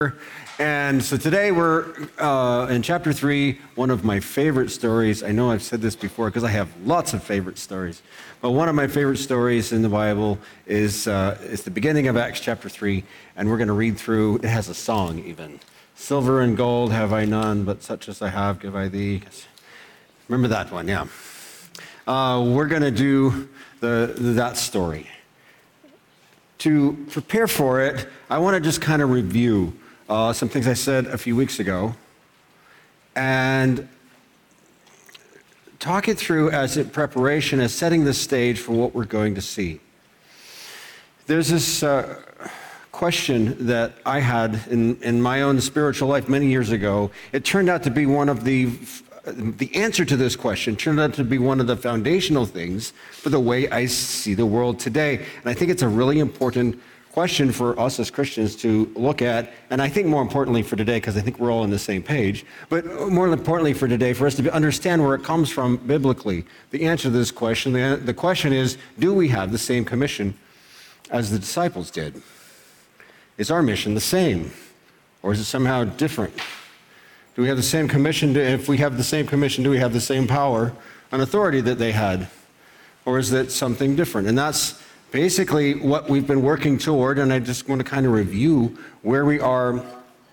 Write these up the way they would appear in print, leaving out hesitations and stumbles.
And so today we're in chapter 3, one of my favorite stories. I know I've said this before because I have lots of favorite stories. But one of my favorite stories in the Bible is the beginning of Acts chapter 3. And we're going to read through, it has a song even. Silver and gold have I none, but such as I have give I thee. Remember that one, yeah. We're going to do that story. To prepare for it, I want to just kind of review some things I said a few weeks ago and talk it through as a preparation, as setting the stage for what we're going to see. There's this question that I had in my own spiritual life many years ago. It turned out to be one of the answer to this question turned out to be one of the foundational things for the way I see the world today. And I think it's a really important question for us as Christians to look at, and I think more importantly for today, because I think we're all on the same page, but more importantly for today, for us to understand where it comes from biblically. The answer to this question, the question is, do we have the same commission as the disciples did? Is our mission the same, or is it somehow different? Do we have the same commission? If we have the same commission, do we have the same power and authority that they had? Or is it something different? And that's basically what we've been working toward, and I just want to kind of review where we are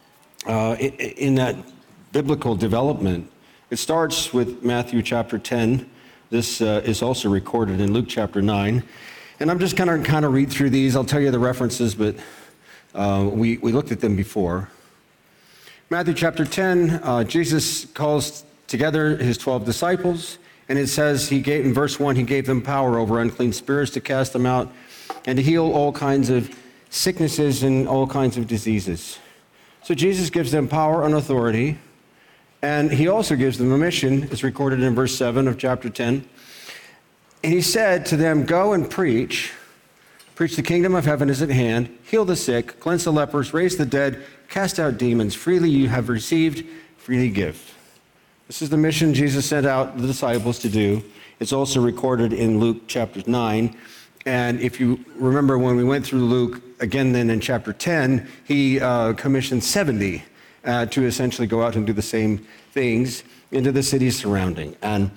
in that biblical development. It starts with Matthew chapter 10. This is also recorded in Luke chapter 9. And I'm just going to kind of read through these. I'll tell you the references, but we looked at them before. Matthew chapter 10, Jesus calls together his 12 disciples. And it says in verse 1, he gave them power over unclean spirits to cast them out and to heal all kinds of sicknesses and all kinds of diseases. So Jesus gives them power and authority, and he also gives them a mission. It's recorded in verse 7 of chapter 10. And he said to them, go and preach the kingdom of heaven is at hand, heal the sick, cleanse the lepers, raise the dead, cast out demons. Freely you have received, freely give. This is the mission Jesus sent out the disciples to do. It's also recorded in Luke chapter 9. And if you remember when we went through Luke, again then in chapter 10, he commissioned 70 to essentially go out and do the same things into the cities surrounding. And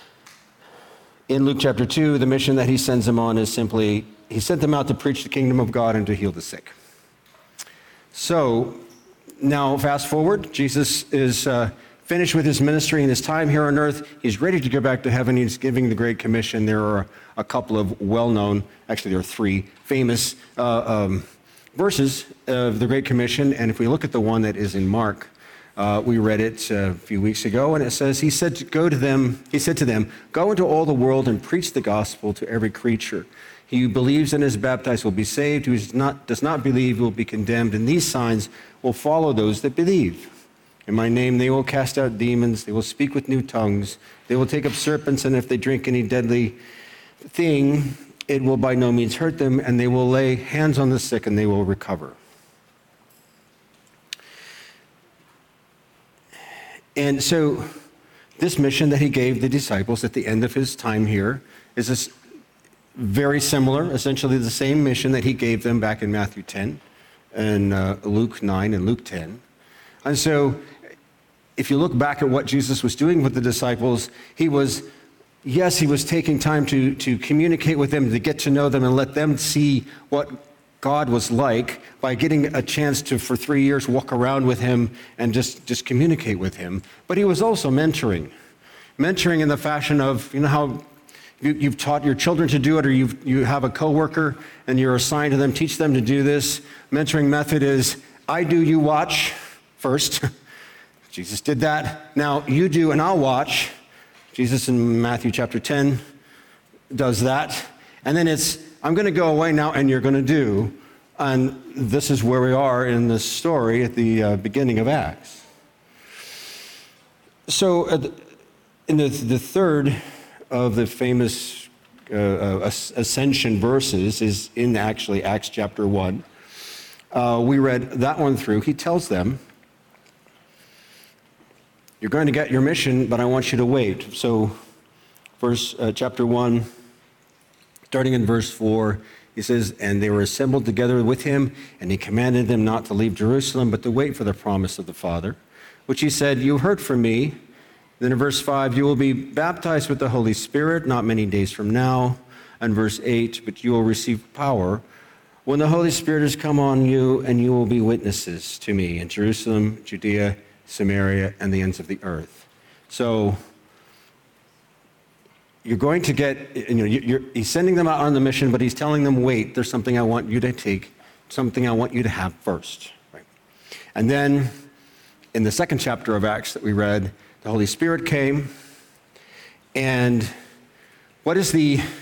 in Luke chapter 2, the mission that he sends them on is simply, he sent them out to preach the kingdom of God and to heal the sick. So now fast forward, Jesus is finished with his ministry and his time here on earth. He's ready to go back to heaven. He's giving the Great Commission. There are a couple of well-known, actually there are three famous verses of the Great Commission. And if we look at the one that is in Mark, we read it a few weeks ago, and it says, he said to them, go into all the world and preach the gospel to every creature. He who believes and is baptized will be saved. Who does not believe will be condemned. And these signs will follow those that believe. In my name they will cast out demons, they will speak with new tongues, they will take up serpents, and if they drink any deadly thing, it will by no means hurt them, and they will lay hands on the sick and they will recover. And so this mission that he gave the disciples at the end of his time here is very similar, essentially the same mission that he gave them back in Matthew 10 and Luke 9 and Luke 10. And so if you look back at what Jesus was doing with the disciples, he was taking time to communicate with them, to get to know them and let them see what God was like by getting a chance to, for 3 years, walk around with him and just communicate with him. But he was also mentoring in the fashion of, you know how you've taught your children to do it, or you have a coworker and you're assigned to them, teach them to do this. Mentoring method is, I do, you watch. First, Jesus did that. Now you do and I'll watch. Jesus in Matthew chapter 10 does that. And then it's, I'm going to go away now and you're going to do. And this is where we are in this story at the beginning of Acts. So in the third of the famous ascension verses is in actually Acts chapter 1. We read that one through. He tells them, you're going to get your mission, but I want you to wait. So chapter 1, starting in verse 4, He says, and they were assembled together with him, and he commanded them not to leave Jerusalem, but to wait for the promise of the Father, which he said, you heard from me. Then in verse 5, you will be baptized with the Holy Spirit not many days from now. And verse 8, but you will receive power when the Holy Spirit has come on you, and you will be witnesses to me in Jerusalem, Judea, Samaria, and the ends of the earth. So you're going to get, he's sending them out on the mission, but he's telling them, wait, there's something I want you to take, something I want you to have first. Right? And then in the second chapter of Acts that we read, the Holy Spirit came, and what is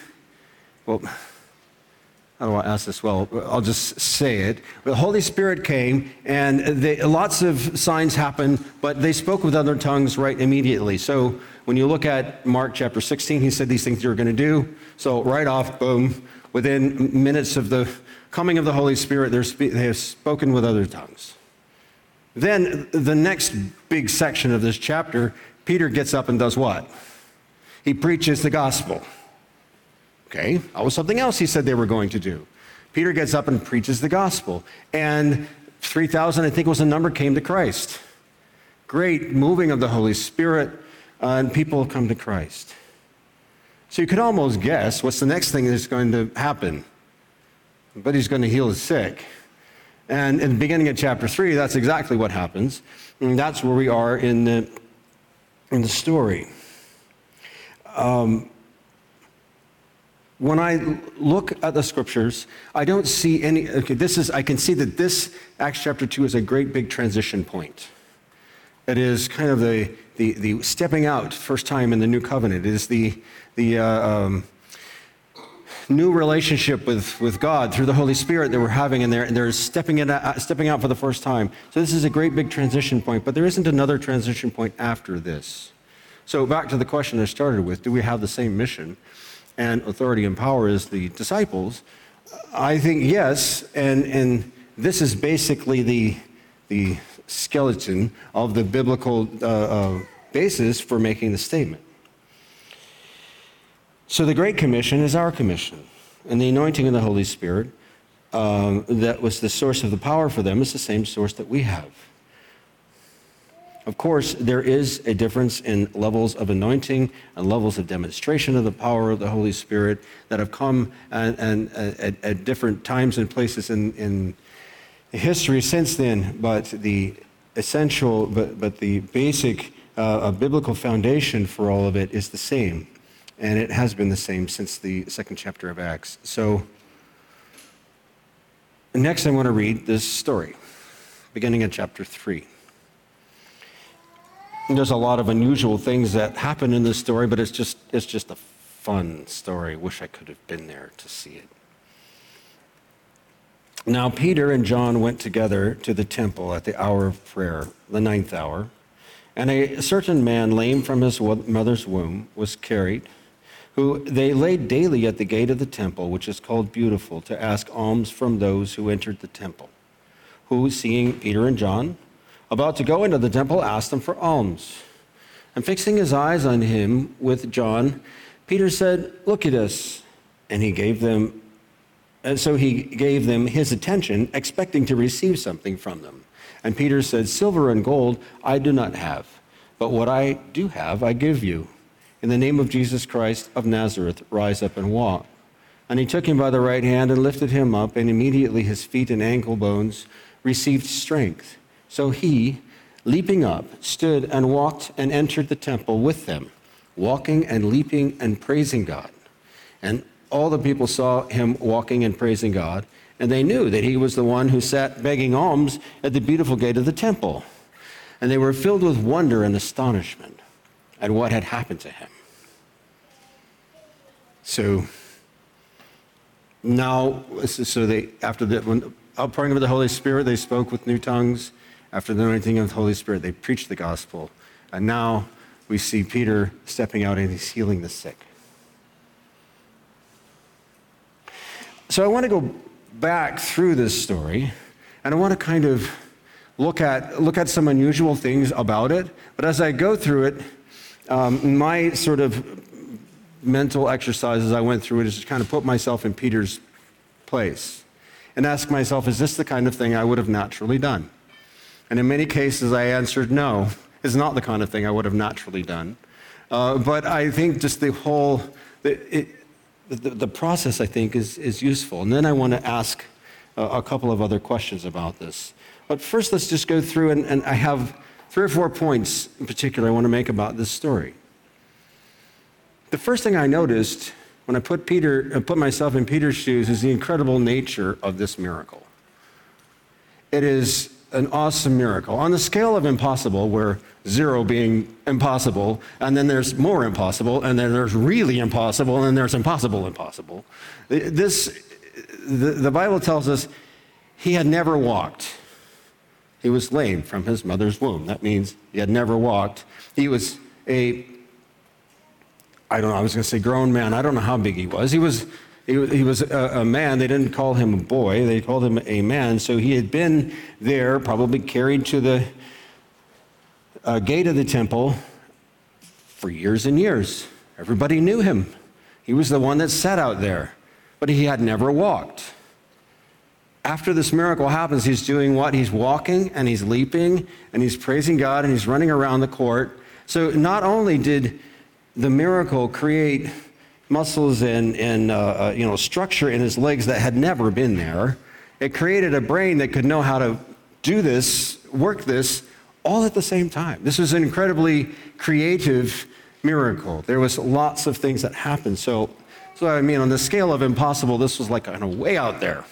how do I ask this? Well, I'll just say it. The Holy Spirit came, and lots of signs happened, but they spoke with other tongues right immediately. So when you look at Mark chapter 16, he said these things you were going to do. So right off, boom, within minutes of the coming of the Holy Spirit, they have spoken with other tongues. Then the next big section of this chapter, Peter gets up and does what? He preaches the gospel. Okay, that was something else he said they were going to do. Peter gets up and preaches the gospel. And 3,000, I think was the number, came to Christ. Great moving of the Holy Spirit, and people come to Christ. So you could almost guess what's the next thing that's going to happen. But he's going to heal the sick. And in the beginning of chapter 3, that's exactly what happens. And that's where we are in the story. When I look at the scriptures, I don't see any, I can see that this Acts chapter 2 is a great big transition point. It is kind of the stepping out, first time in the new covenant. It is the new relationship with God through the Holy Spirit that we're having in there, and they're stepping out for the first time. So this is a great big transition point, but there isn't another transition point after this. So back to the question I started with, do we have the same mission and authority and power as the disciples? I think yes, and this is basically the skeleton of the biblical basis for making the statement. So the Great Commission is our commission, and the anointing of the Holy Spirit that was the source of the power for them is the same source that we have. Of course, there is a difference in levels of anointing and levels of demonstration of the power of the Holy Spirit that have come at different times and places in history since then, but the essential, but the basic biblical foundation for all of it is the same, and it has been the same since the second chapter of Acts. So next I want to read this story, beginning at chapter 3. There's a lot of unusual things that happen in this story, but it's just a fun story. Wish I could have been there to see it. Now Peter and John went together to the temple at the hour of prayer, the 9th hour, and a certain man lame from his mother's womb was carried, who they laid daily at the gate of the temple, which is called Beautiful, to ask alms from those who entered the temple, who, seeing Peter and John about to go into the temple, asked them for alms. And fixing his eyes on him with John, Peter said, look at us. And so he gave them his attention, expecting to receive something from them. And Peter said, silver and gold I do not have, but what I do have I give you. In the name of Jesus Christ of Nazareth, rise up and walk. And he took him by the right hand and lifted him up, and immediately his feet and ankle bones received strength. So he, leaping up, stood and walked and entered the temple with them, walking and leaping and praising God. And all the people saw him walking and praising God, and they knew that he was the one who sat begging alms at the beautiful gate of the temple. And they were filled with wonder and astonishment at what had happened to him. So now, after the outpouring of the Holy Spirit, they spoke with new tongues. After the anointing of the Holy Spirit, they preached the gospel. And now we see Peter stepping out and he's healing the sick. So I want to go back through this story, and I want to kind of look at some unusual things about it. But as I go through it, my sort of mental exercises I went through it is to kind of put myself in Peter's place and ask myself, is this the kind of thing I would have naturally done? And in many cases, I answered no, it's not the kind of thing I would have naturally done. But I think just the whole, the process, I think, is useful. And then I want to ask a couple of other questions about this. But first, let's just go through, and I have 3 or 4 points in particular I want to make about this story. The first thing I noticed when I put myself in Peter's shoes is the incredible nature of this miracle. It is an awesome miracle. On the scale of impossible, where 0 being impossible, and then there's more impossible, and then there's really impossible, and then there's impossible. The Bible tells us he had never walked. He was lame from his mother's womb. That means he had never walked. He was grown man. I don't know how big he was. He was a man. They didn't call him a boy. They called him a man. So he had been there, probably carried to the gate of the temple for years and years. Everybody knew him. He was the one that sat out there, but he had never walked. After this miracle happens, he's doing what? He's walking and he's leaping and he's praising God and he's running around the court. So not only did the miracle create muscles and structure in his legs that had never been there, it created a brain that could know how to do this, work this, all at the same time. This was an incredibly creative miracle. There was lots of things that happened. So I mean, on the scale of impossible, this was like kind of way out there.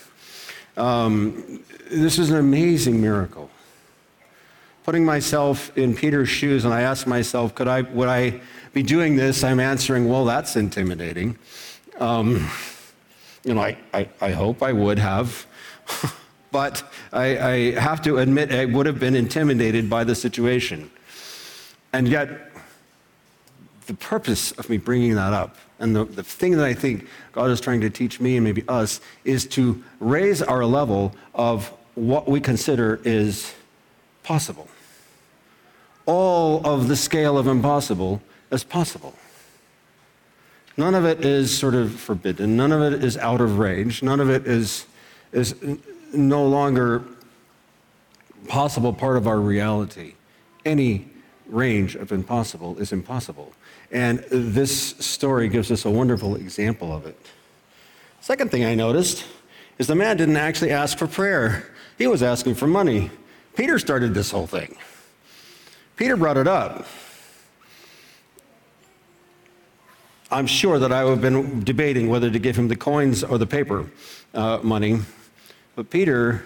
This is an amazing miracle. Putting myself in Peter's shoes, and I asked myself, would I be doing this? I'm answering, well, that's intimidating. I hope I would have, but I have to admit I would have been intimidated by the situation. And yet, the purpose of me bringing that up, and the thing that I think God is trying to teach me and maybe us, is to raise our level of what we consider is possible. All of the scale of impossible is possible. None of it is sort of forbidden. None of it is out of range. None of it is no longer possible part of our reality. Any range of impossible is impossible. And this story gives us a wonderful example of it. Second thing I noticed is the man didn't actually ask for prayer. He was asking for money. Peter started this whole thing. Peter brought it up. I'm sure that I would have been debating whether to give him the coins or the paper money. But Peter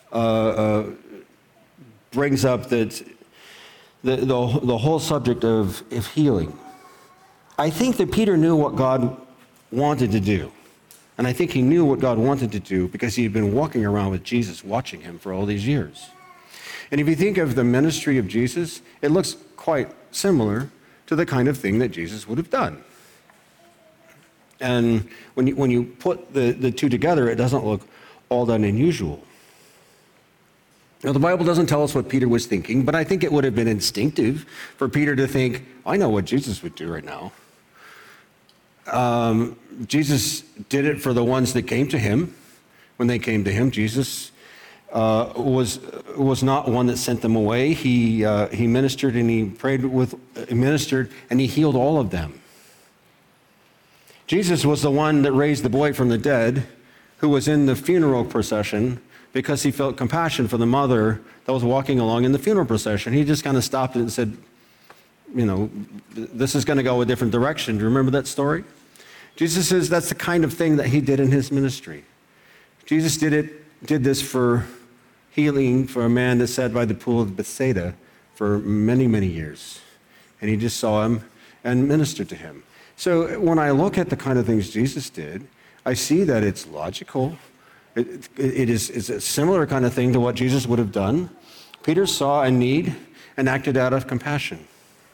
brings up that the whole subject of healing. I think that Peter knew what God wanted to do. And I think he knew what God wanted to do because he had been walking around with Jesus, watching him for all these years. And if you think of the ministry of Jesus, it looks quite similar to the kind of thing that Jesus would have done. And when you put the two together, it doesn't look all that unusual. Now, the Bible doesn't tell us what Peter was thinking, but I think it would have been instinctive for Peter to think, I know what Jesus would do right now. Jesus did it for the ones that came to him. When they came to him, Jesus was not one that sent them away. He ministered and he ministered and he healed all of them. Jesus was the one that raised the boy from the dead, who was in the funeral procession because he felt compassion for the mother that was walking along in the funeral procession. He just kind of stopped it and said, this is going to go a different direction. Do you remember that story? Jesus says that's the kind of thing that he did in his ministry. Jesus did this for healing for a man that sat by the pool of Bethsaida for many, many years. And he just saw him and ministered to him. So when I look at the kind of things Jesus did, I see that it's logical. It's a similar kind of thing to what Jesus would have done. Peter saw a need and acted out of compassion.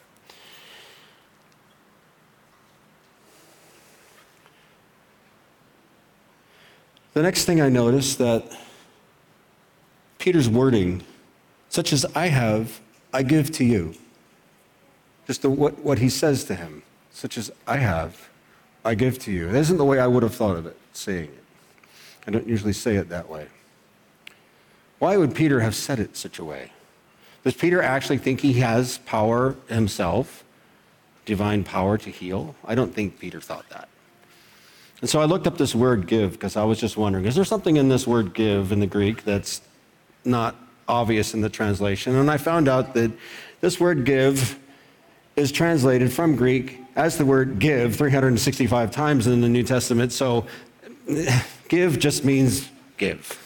The next thing I noticed that Peter's wording, such as I have, I give to you. Just what he says to him, such as I have, I give to you. It isn't the way I would have thought of it, saying it. I don't usually say it that way. Why would Peter have said it such a way? Does Peter actually think he has power himself, divine power to heal? I don't think Peter thought that. And so I looked up this word give because I was just wondering, is there something in this word give in the Greek that's not obvious in the translation? And I found out that this word give is translated from Greek as the word give 365 times in the New Testament. So give just means give.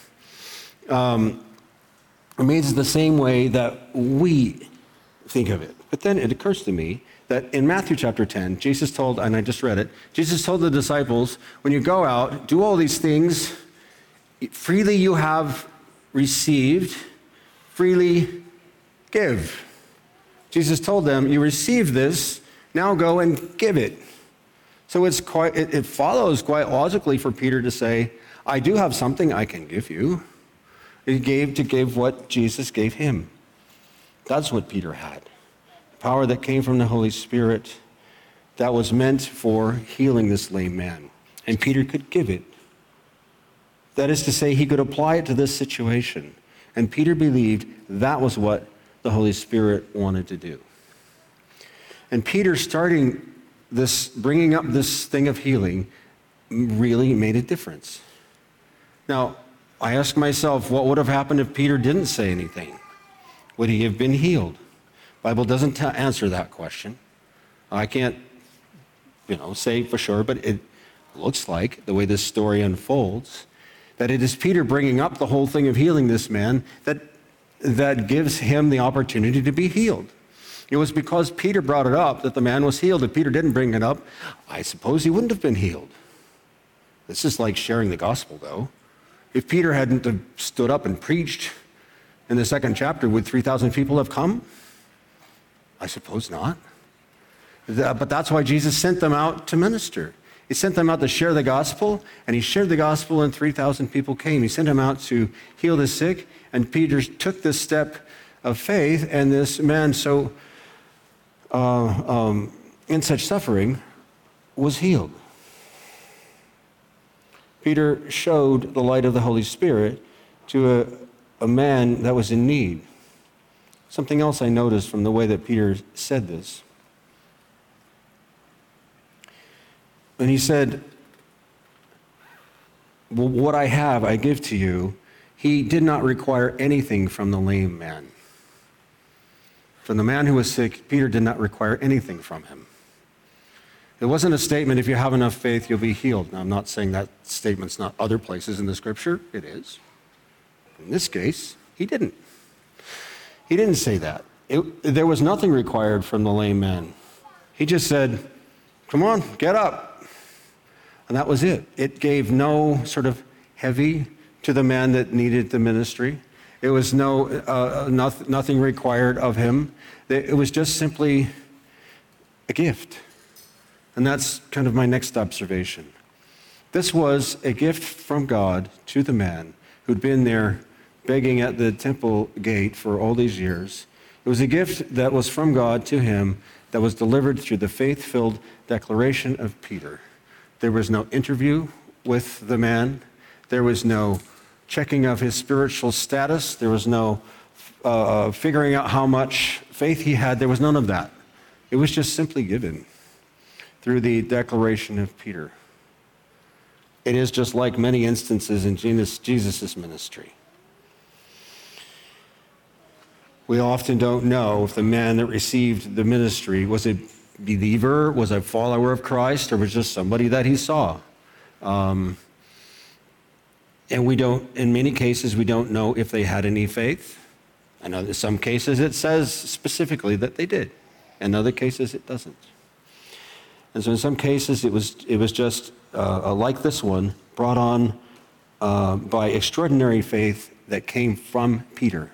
It means the same way that we think of it. But then it occurs to me that in Matthew chapter 10, Jesus told, and I just read it, Jesus told the disciples, when you go out, do all these things, freely you have received, freely give. Jesus told them, you received this, now go and give it. So it follows quite logically for Peter to say, I do have something I can give you. He gave to give what Jesus gave him. That's what Peter had. Power that came from the Holy Spirit that was meant for healing this lame man. And Peter could give it. That is to say, he could apply it to this situation. And Peter believed that was what the Holy Spirit wanted to do. And Peter starting this, bringing up this thing of healing, really made a difference. Now, I ask myself, what would have happened if Peter didn't say anything? Would he have been healed? The Bible doesn't answer that question. I can't, say for sure, but it looks like, the way this story unfolds, that it is Peter bringing up the whole thing of healing this man that gives him the opportunity to be healed. It was because Peter brought it up that the man was healed. If Peter didn't bring it up, I suppose he wouldn't have been healed. This is like sharing the gospel, though. If Peter hadn't have stood up and preached in the second chapter, would 3,000 people have come? I suppose not. But that's why Jesus sent them out to minister. He sent them out to share the gospel, and he shared the gospel, and 3,000 people came. He sent them out to heal the sick, and Peter took this step of faith, and this man in such suffering was healed. Peter showed the light of the Holy Spirit to a man that was in need. Something else I noticed from the way that Peter said this. And he said, well, what I have, I give to you. He did not require anything from the lame man. From the man who was sick, Peter did not require anything from him. It wasn't a statement, if you have enough faith, you'll be healed. Now, I'm not saying that statement's not other places in the scripture. It is. In this case, he didn't. He didn't say that. There was nothing required from the lame man. He just said, come on, get up. And that was it. It gave no sort of heavy to the man that needed the ministry. It was nothing required of him. It was just simply a gift. And that's kind of my next observation. This was a gift from God to the man who'd been there begging at the temple gate for all these years. It was a gift that was from God to him that was delivered through the faith-filled declaration of Peter. There was no interview with the man. There was no checking of his spiritual status. There was no figuring out how much faith he had. There was none of that. It was just simply given through the declaration of Peter. It is just like many instances in Jesus' ministry. We often don't know if the man that received the ministry was a believer, was a follower of Christ, or was just somebody that he saw. And in many cases, we don't know if they had any faith. I know in some cases it says specifically that they did. In other cases, it doesn't. And so in some cases, it was just like this one, brought on by extraordinary faith that came from Peter.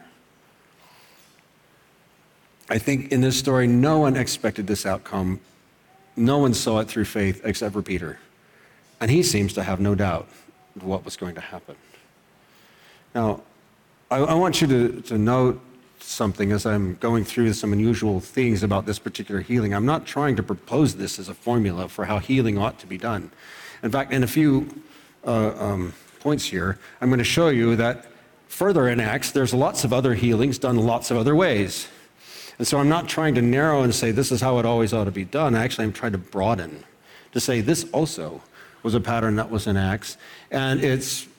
I think in this story, no one expected this outcome. No one saw it through faith except for Peter. And he seems to have no doubt of what was going to happen. Now, I want you to note something as I'm going through some unusual things about this particular healing. I'm not trying to propose this as a formula for how healing ought to be done. In fact, in a few points points here. I'm going to show you that further in Acts, there's lots of other healings done lots of other ways. And so I'm not trying to narrow and say this is how it always ought to be done. Actually, I'm trying to broaden to say this also was a pattern that was in Acts. And it's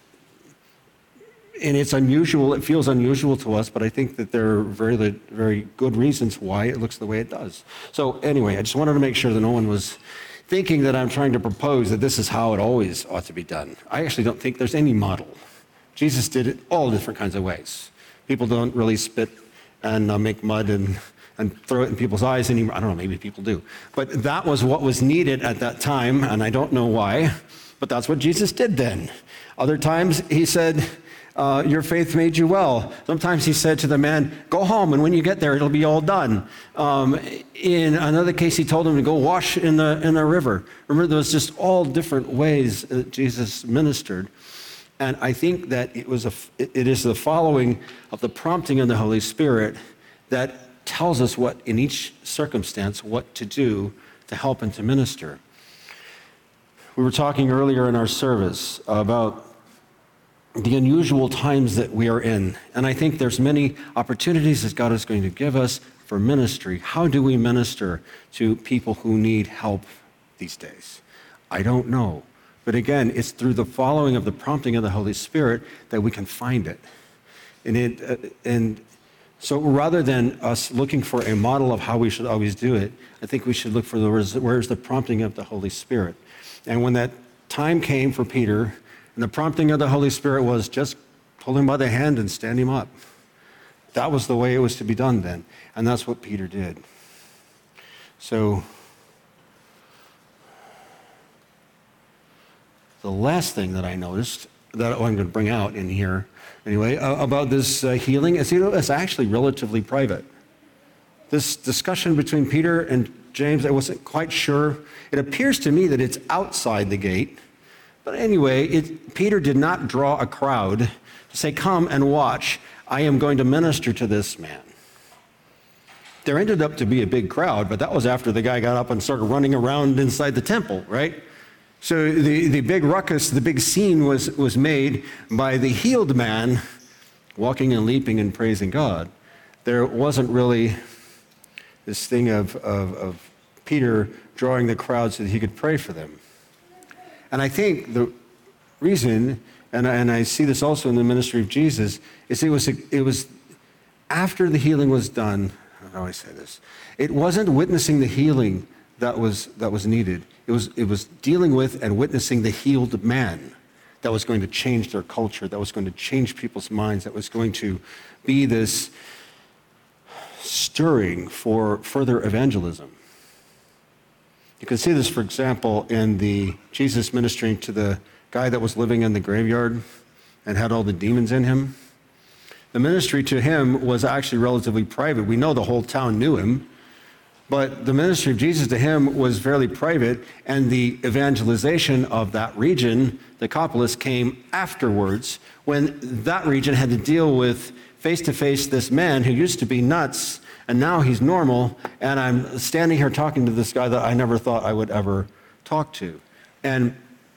unusual. It feels unusual to us, but I think that there are very, very good reasons why it looks the way it does. So anyway, I just wanted to make sure that no one was thinking that I'm trying to propose that this is how it always ought to be done. I actually don't think there's any model. Jesus did it all different kinds of ways. People don't really spit and make mud and throw it in people's eyes anymore. I don't know, maybe people do. But that was what was needed at that time, and I don't know why, but that's what Jesus did then. Other times he said, your faith made you well. Sometimes he said to the man, go home, and when you get there, it'll be all done. In another case, he told him to go wash in the river. Remember, there was just all different ways that Jesus ministered. And I think that it is the following of the prompting of the Holy Spirit that tells us what, in each circumstance, what to do to help and to minister. We were talking earlier in our service about the unusual times that we are in. And I think there's many opportunities that God is going to give us for ministry. How do we minister to people who need help these days? I don't know. But again, it's through the following of the prompting of the Holy Spirit that we can find it. And so rather than us looking for a model of how we should always do it, I think we should look for where's the prompting of the Holy Spirit. And when that time came for Peter, and the prompting of the Holy Spirit was just pull him by the hand and stand him up. That was the way it was to be done then. And that's what Peter did. So the last thing that I noticed that I'm going to bring out in here anyway about this healing is it's actually relatively private. This discussion between Peter and James, I wasn't quite sure. It appears to me that it's outside the gate. But anyway, Peter did not draw a crowd to say, come and watch. I am going to minister to this man. There ended up to be a big crowd, but that was after the guy got up and started running around inside the temple, right? So the big ruckus, the big scene was made by the healed man walking and leaping and praising God. There wasn't really this thing of Peter drawing the crowd so that he could pray for them. And I think the reason, and I see this also in the ministry of Jesus, is it was after the healing was done. How do I say this? It wasn't witnessing the healing that was needed. It was dealing with and witnessing the healed man that was going to change their culture, that was going to change people's minds, that was going to be this stirring for further evangelism. You can see this, for example, in the Jesus ministering to the guy that was living in the graveyard and had all the demons in him. The ministry to him was actually relatively private. We know the whole town knew him, but the ministry of Jesus to him was fairly private, and the evangelization of that region, the Decapolis, came afterwards when that region had to deal with face-to-face this man who used to be nuts, and now he's normal, and I'm standing here talking to this guy that I never thought I would ever talk to. And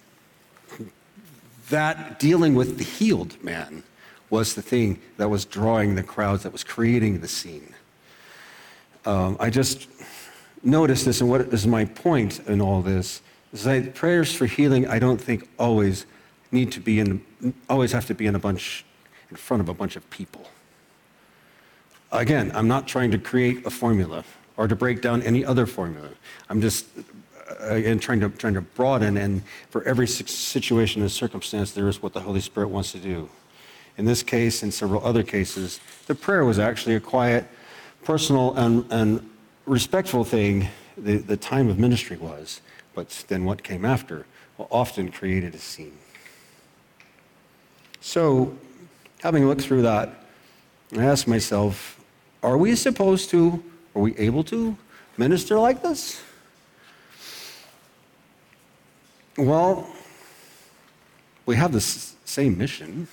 that dealing with the healed man was the thing that was drawing the crowds, that was creating the scene. I just noticed this, and what is my point in all this, is that prayers for healing, I don't think always have to be in front of a bunch of people. Again, I'm not trying to create a formula or to break down any other formula. I'm just trying to broaden, and for every situation and circumstance, there is what the Holy Spirit wants to do. In this case, and several other cases, the prayer was actually a quiet, personal, and respectful thing. The time of ministry was, but then what came after often created a scene. So, having looked through that, I asked myself, are we able to minister like this? Well, we have the same mission.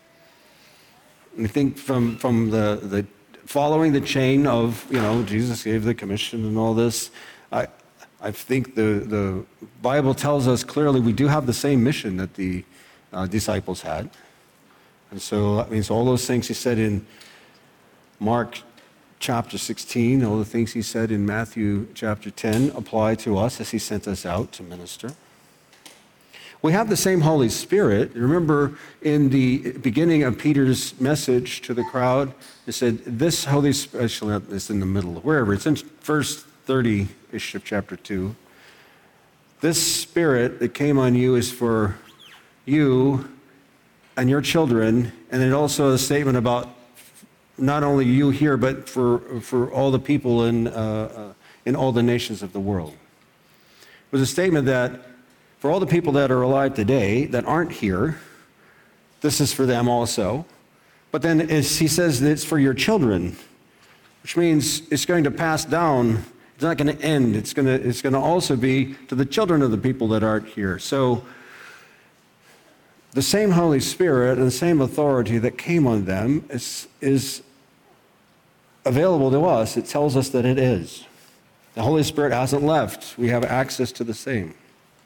I think from the following the chain of, Jesus gave the commission and all this, I think the Bible tells us clearly we do have the same mission that the disciples had. And so that means all those things he said in Mark chapter 16, all the things he said in Matthew chapter 10 apply to us as he sent us out to minister. We have the same Holy Spirit. Remember in the beginning of Peter's message to the crowd, it said, this Holy Spirit, actually it's in the middle, wherever, it's in verse 30-ish of chapter 2. This Spirit that came on you is for you and your children, and then also a statement about not only you here, but for all the people in all the nations of the world. It was a statement that for all the people that are alive today that aren't here, this is for them also. But then as he says that it's for your children, which means it's going to pass down. It's not going to end. It's going to also be to the children of the people that aren't here. So the same Holy Spirit and the same authority that came on them is available to us. It tells us that it is. The Holy Spirit hasn't left. We have access to the same.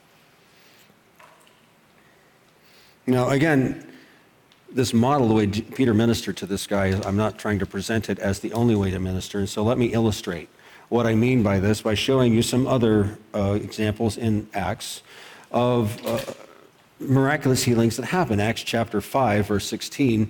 Now, again, this model, the way Peter ministered to this guy, I'm not trying to present it as the only way to minister. And so let me illustrate what I mean by this by showing you some other examples in Acts of miraculous healings that happen. Acts chapter 5, verse 16,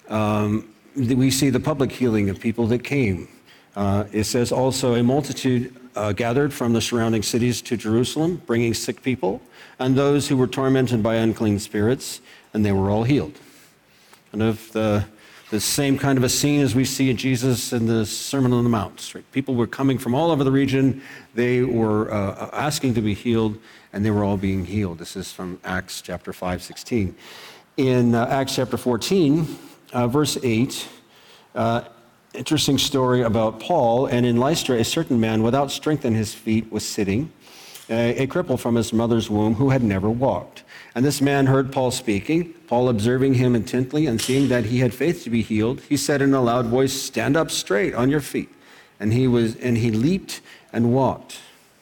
we see the public healing of people that came. It says also a multitude gathered from the surrounding cities to Jerusalem, bringing sick people and those who were tormented by unclean spirits, and they were all healed. And of the same kind of a scene as we see in Jesus in the Sermon on the Mount. Right? People were coming from all over the region. They were asking to be healed, and they were all being healed. This is from Acts chapter 5:16. In Acts chapter 14, verse 8, interesting story about Paul. And in Lystra, a certain man without strength in his feet was sitting, a cripple from his mother's womb who had never walked. And this man heard Paul speaking. Paul, observing him intently and seeing that he had faith to be healed, he said in a loud voice, "Stand up straight on your feet." And he leaped and walked.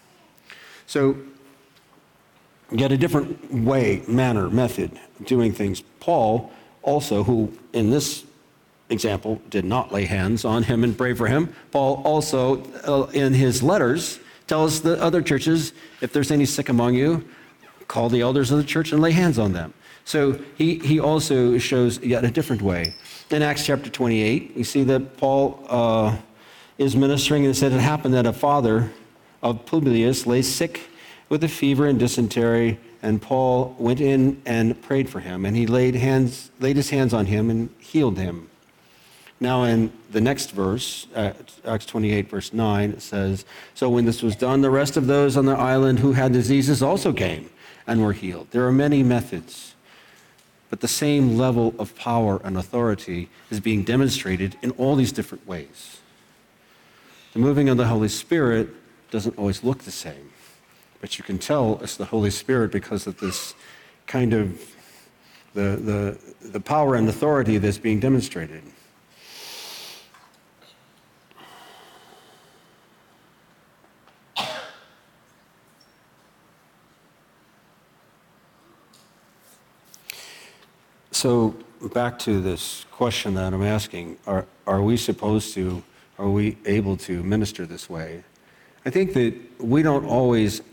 So, get a different way, manner, method of doing things. Paul also, who in this example did not lay hands on him and pray for him, Paul also in his letters tells the other churches, if there's any sick among you, call the elders of the church and lay hands on them. So he also shows yet a different way. In Acts chapter 28, you see that Paul is ministering, and it said it happened that a father of Publius lay sick with a fever and dysentery, and Paul went in and prayed for him, and he laid his hands on him and healed him. Now in the next verse, Acts 28, verse 9, it says, "So when this was done, the rest of those on the island who had diseases also came and were healed." There are many methods, but the same level of power and authority is being demonstrated in all these different ways. The moving of the Holy Spirit doesn't always look the same, but you can tell it's the Holy Spirit because of this kind of the power and authority that's being demonstrated. So back to this question that I'm asking, are we able to minister this way? I think that we don't always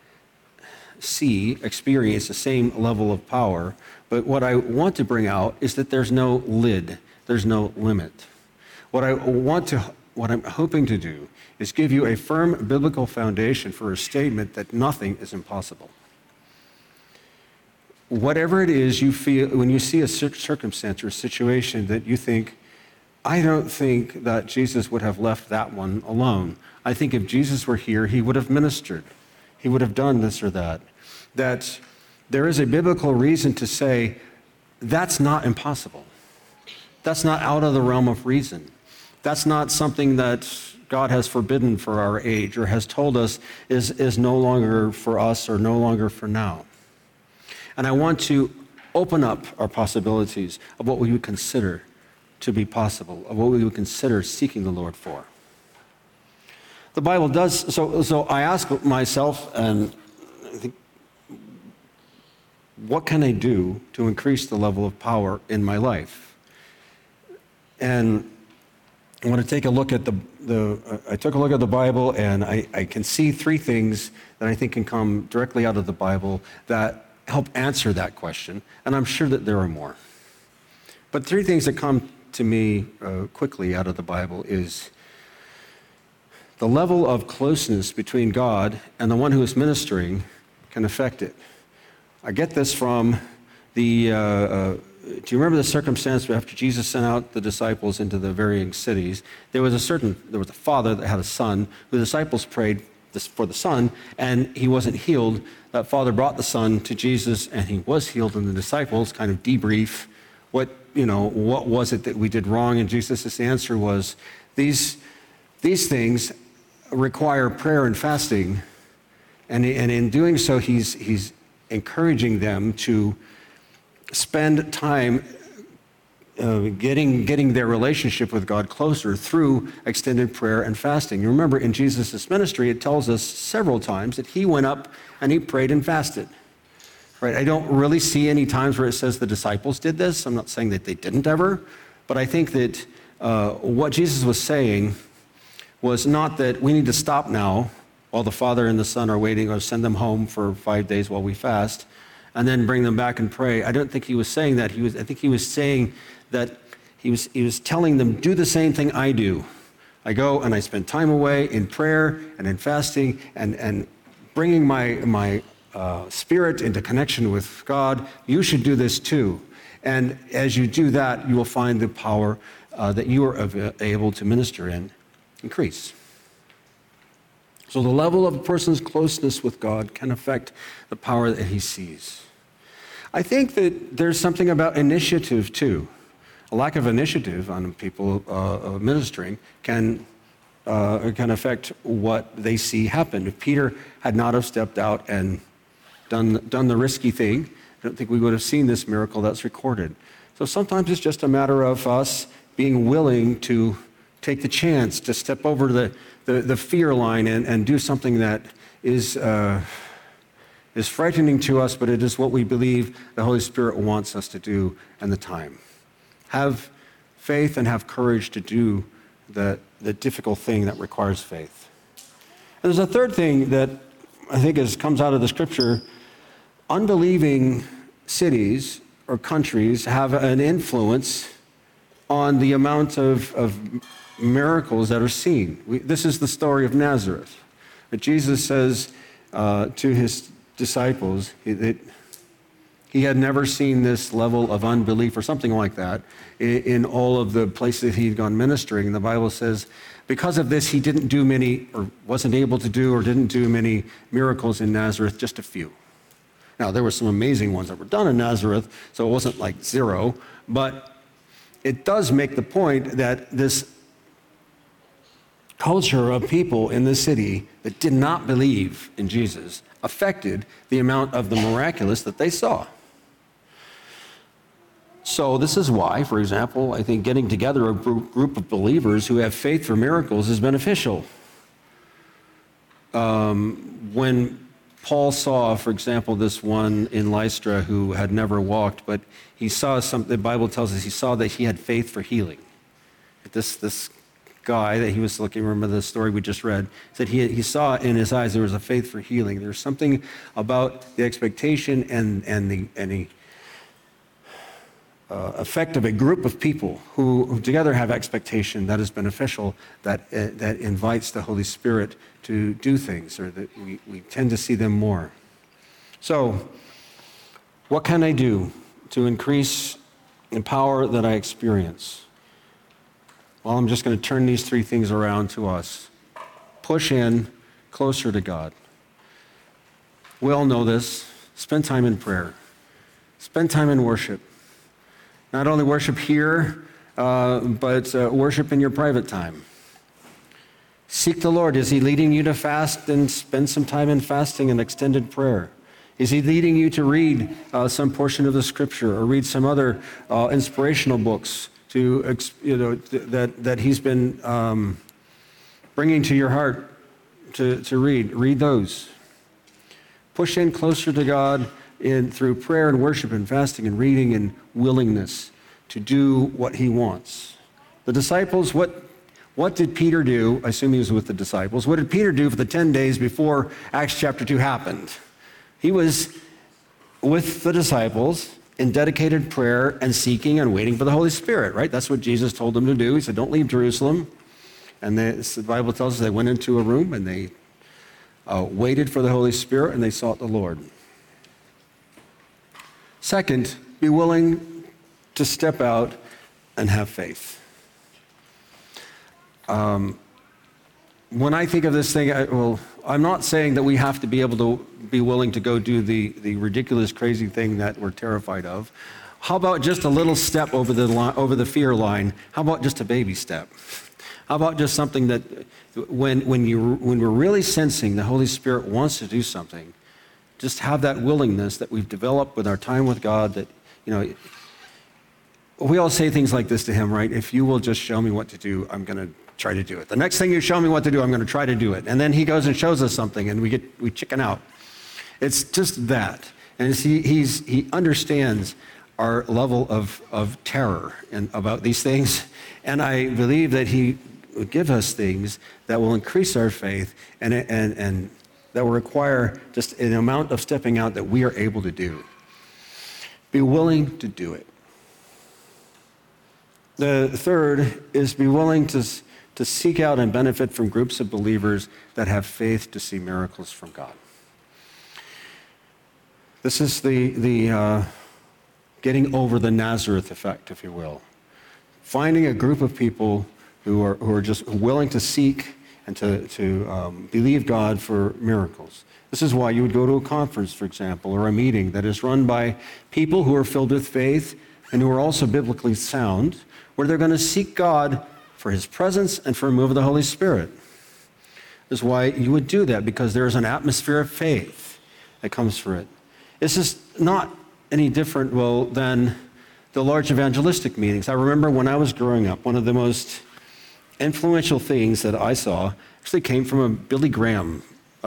experience the same level of power, but what I want to bring out is that there's no lid, there's no limit. What I'm hoping to do is give you a firm biblical foundation for a statement that nothing is impossible. Whatever it is you feel when you see a circumstance or a situation that you think, I don't think that Jesus would have left that one alone. I think if Jesus were here, he would have ministered. He would have done this or that. That there is a biblical reason to say that's not impossible. That's not out of the realm of reason. That's not something that God has forbidden for our age or has told us is no longer for us or no longer for now. And I want to open up our possibilities of what we would consider to be possible, of what we would consider seeking the Lord for. The Bible does, so I ask myself, and I think what can I do to increase the level of power in my life? And I want to take a look at I took a look at the Bible, and I can see three things that I think can come directly out of the Bible that help answer that question, and I'm sure that there are more. But three things that come to me quickly out of the Bible is the level of closeness between God and the one who is ministering can affect it. I get this from do you remember the circumstance after Jesus sent out the disciples into the varying cities? There was a father that had a son. The disciples prayed for the son, and he wasn't healed. That father brought the son to Jesus, and he was healed, and the disciples kind of debrief what was it that we did wrong? And Jesus' answer was, these things require prayer and fasting. And in doing so, he's encouraging them to spend time getting their relationship with God closer through extended prayer and fasting. You remember in Jesus' ministry, it tells us several times that he went up and he prayed and fasted. Right? I don't really see any times where it says the disciples did this. I'm not saying that they didn't ever, but I think that what Jesus was saying was not that we need to stop now while the Father and the Son are waiting, or send them home for 5 days while we fast, and then bring them back and pray. I don't think he was saying that. I think he was saying that he was telling them, do the same thing I do. I go and I spend time away in prayer and in fasting and bringing my spirit into connection with God. You should do this too. And as you do that, you will find the power that you are able to minister in increase. So the level of a person's closeness with God can affect the power that he sees. I think that there's something about initiative too. A lack of initiative on people ministering can affect what they see happen. If Peter had not have stepped out and done the risky thing, I don't think we would have seen this miracle that's recorded. So sometimes it's just a matter of us being willing to take the chance to step over the fear line and do something that is frightening to us, but it is what we believe the Holy Spirit wants us to do and the time. Have faith and have courage to do the difficult thing that requires faith. And there's a third thing that I think comes out of the scripture. Unbelieving cities or countries have an influence on the amount of miracles that are seen. This is the story of Nazareth. But Jesus says to his disciples that he had never seen this level of unbelief or something like that in all of the places he'd gone ministering. And the Bible says because of this, he didn't do many, or wasn't able to do, or didn't do many miracles in Nazareth, just a few. Now, there were some amazing ones that were done in Nazareth, so it wasn't like zero, but it does make the point that this culture of people in the city that did not believe in Jesus affected the amount of the miraculous that they saw. So this is why, for example, I think getting together a group of believers who have faith for miracles is beneficial. When Paul saw, for example, this one in Lystra who had never walked, but he saw something, the Bible tells us he saw that he had faith for healing. This guy that he was looking, remember the story we just read, said he saw in his eyes there was a faith for healing. There's something about the expectation and the effect of a group of people who together have expectation that is beneficial, that invites the Holy Spirit to do things, or that we tend to see them more. So, what can I do to increase the power that I experience? Well, I'm just going to turn these three things around to us. Push in closer to God. We all know this. Spend time in prayer. Spend time in worship. Not only worship here, but worship in your private time. Seek the Lord. Is he leading you to fast and spend some time in fasting and extended prayer? Is he leading you to read some portion of the scripture or read some other inspirational books that he's been bringing to your heart to read? Read those. Push in closer to God through prayer and worship and fasting and reading and willingness to do what he wants. The disciples, what did Peter do? I assume he was with the disciples. What did Peter do for the 10 days before Acts chapter 2 happened? He was with the disciples in dedicated prayer and seeking and waiting for the Holy Spirit, right? That's what Jesus told them to do. He said, don't leave Jerusalem. And the Bible tells us they went into a room and they waited for the Holy Spirit and they sought the Lord. Second, be willing to step out and have faith. When I think of this thing, I'm not saying that we have to be able to be willing to go do the ridiculous, crazy thing that we're terrified of. How about just a little step over the fear line? How about just a baby step? How about just something that when we're really sensing the Holy Spirit wants to do something, just have that willingness that we've developed with our time with God that, we all say things like this to him, right? If you will just show me what to do, I'm going to try to do it. The next thing you show me what to do, I'm going to try to do it. And then he goes and shows us something and we chicken out. It's just that. And he understands our level of terror about these things. And I believe that he will give us things that will increase our faith and that will require just an amount of stepping out that we are able to do. Be willing to do it. The third is be willing to seek out and benefit from groups of believers that have faith to see miracles from God. This is the getting over the Nazareth effect, if you will. Finding a group of people who are just willing to seek and to believe God for miracles. This is why you would go to a conference, for example, or a meeting that is run by people who are filled with faith and who are also biblically sound, where they're going to seek God for his presence and for a move of the Holy Spirit. This is why you would do that, because there is an atmosphere of faith that comes for it. This is not any different, than the large evangelistic meetings. I remember when I was growing up, one of the most influential things that I saw actually came from a Billy Graham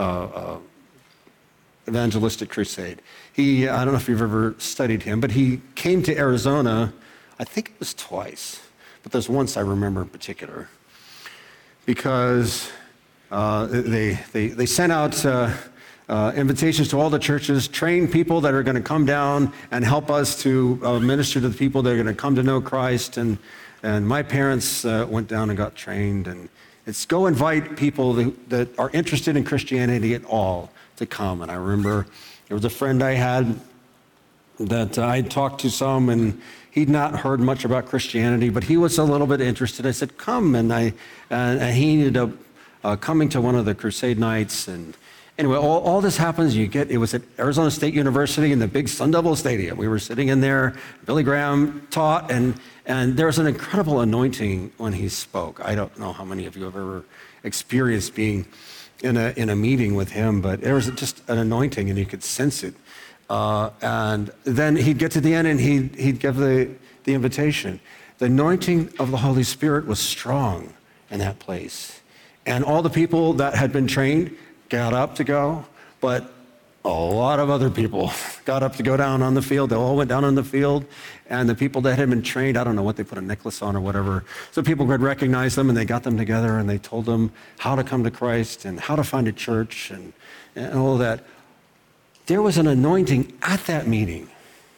evangelistic crusade. I don't know if you've ever studied him, but he came to Arizona, I think it was twice, but there's once I remember in particular, because they sent out invitations to all the churches, train people that are going to come down and help us to minister to the people that are going to come to know Christ. And my parents went down and got trained. And it's go invite people that are interested in Christianity at all to come. And I remember there was a friend I had that I talked to some, and he'd not heard much about Christianity, but he was a little bit interested. I said, come. And he ended up coming to one of the crusade nights. And anyway, all this happens. It was at Arizona State University in the big Sun Devil Stadium. We were sitting in there. Billy Graham taught, and there was an incredible anointing when he spoke. I don't know how many of you have ever experienced being in a meeting with him, but there was just an anointing, and you could sense it. And then he'd get to the end, and he'd give the invitation. The anointing of the Holy Spirit was strong in that place, and all the people that had been trained got up to go, but a lot of other people got up to go down on the field. They all went down on the field, and the people that had been trained, I don't know what they put a necklace on or whatever, so people could recognize them, and they got them together, and they told them how to come to Christ and how to find a church and all of that. There was an anointing at that meeting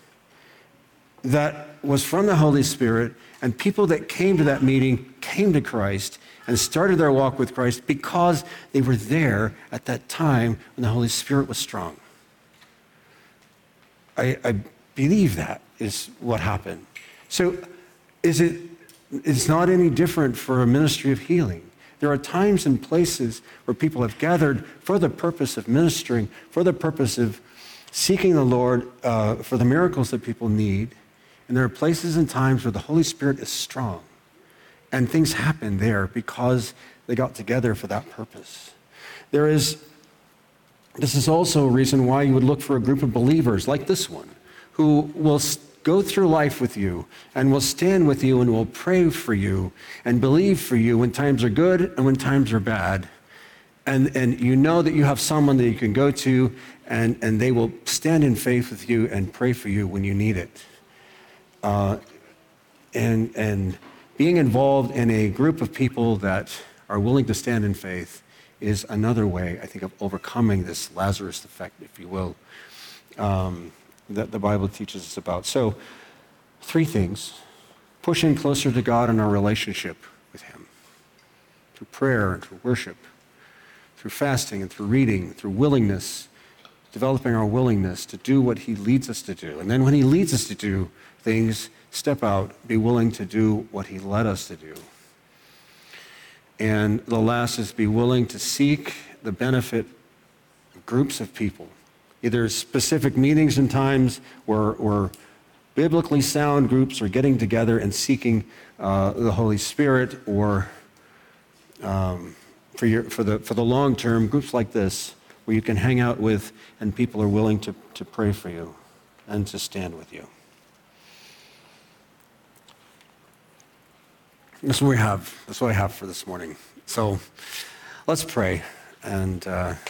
that was from the Holy Spirit, and people that came to that meeting came to Christ and started their walk with Christ because they were there at that time when the Holy Spirit was strong. I believe that is what happened. So it's not any different for a ministry of healing. There are times and places where people have gathered for the purpose of ministering, for the purpose of seeking the Lord for the miracles that people need. And there are places and times where the Holy Spirit is strong. And things happen there because they got together for that purpose. This is also a reason why you would look for a group of believers like this one, who will go through life with you and will stand with you and will pray for you and believe for you when times are good and when times are bad. and you know that you have someone that you can go to, and they will stand in faith with you and pray for you when you need it. And being involved in a group of people that are willing to stand in faith is another way, I think, of overcoming this Lazarus effect, if you will, that the Bible teaches us about. So, 3 things. Pushing closer to God in our relationship with Him, through prayer and through worship, through fasting and through reading, through willingness, developing our willingness to do what He leads us to do. And then when He leads us to do things, step out, be willing to do what He led us to do. And the last is be willing to seek the benefit of groups of people, either specific meetings and times where biblically sound groups are getting together and seeking the Holy Spirit, or for the long term, groups like this where you can hang out with and people are willing to pray for you and to stand with you. That's what we have. That's what I have for this morning. So let's pray, and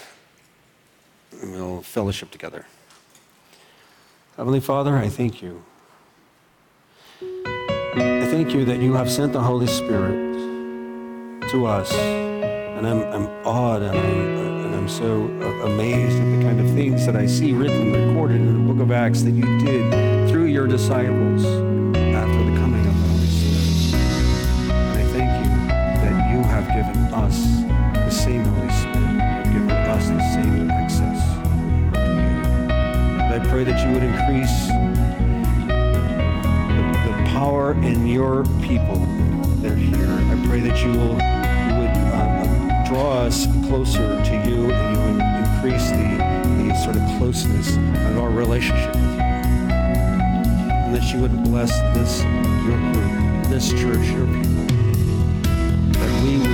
we'll fellowship together. Heavenly Father, I thank you. I thank you that you have sent the Holy Spirit to us, and I'm awed and I'm so amazed at the kind of things that I see written, recorded in the book of Acts that you did through your disciples after the coming of the Holy Spirit. And I thank you that you have given us the same Holy Spirit. You have given us the same access to you. And I pray that you would increase the power in your people that are here. I pray that you would draw us closer to you, and you would increase the sort of closeness of our relationship with you. And that you would bless this, your group, this church, your people, that we